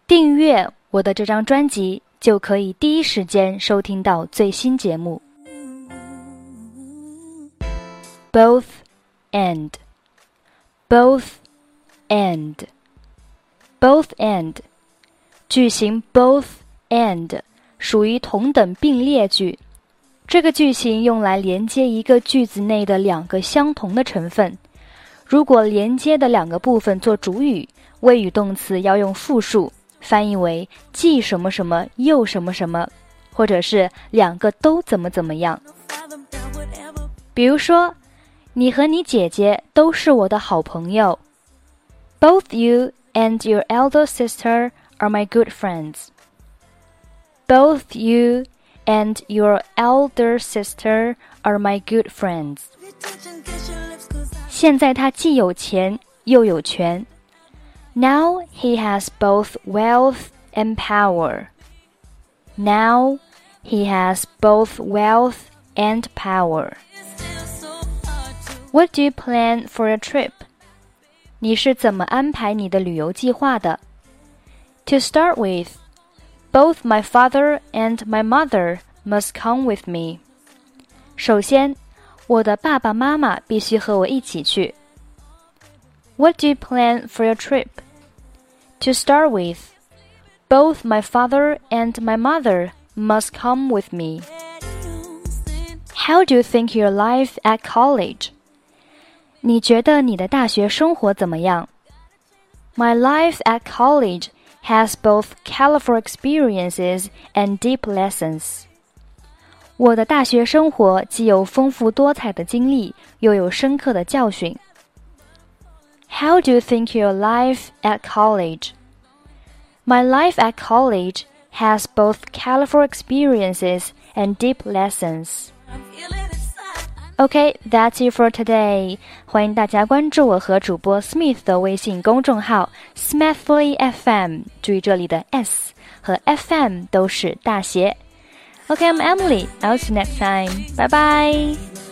订阅我的这张专辑，就可以第一时间收听到最新节目。Both and Both and Both and 句型 both and 属于同等并列句，这个句型用来连接一个句子内的两个相同的成分。如果连接的两个部分做主语，谓语动词要用复数，翻译为既什么什么又什么什么，或者是两个都怎么怎么样。比如说，你和你姐姐都是我的好朋友。Both you and your elder sister are my good friends. Both you and your elder sister are my good friends. 现在他既有钱又有权。Now he has both wealth and power. Now he has both wealth and power. What do you plan for a trip? 你是怎么安排你的旅游计划的？ To start with, both my father and my mother must come with me. 首先，我的爸爸妈妈必须和我一起去。What do you plan for your trip? To start with, both my father and my mother must come with me. How do you think your life at college? 你觉得你的大学生活怎么样？ My life at college has both colorful experiences and deep lessons. 我的大学生活既有丰富多彩的经历，又有深刻的教训。How do you think your life at college? My life at college has both colorful experiences and deep lessons. Okay, that's it for today. 欢迎大家关注我和主播 Smith 的微信公众号 Smithly FM， 注意这里的 S 和 FM 都是大写。Okay, I'm Emily. I'll see you next time. Bye bye.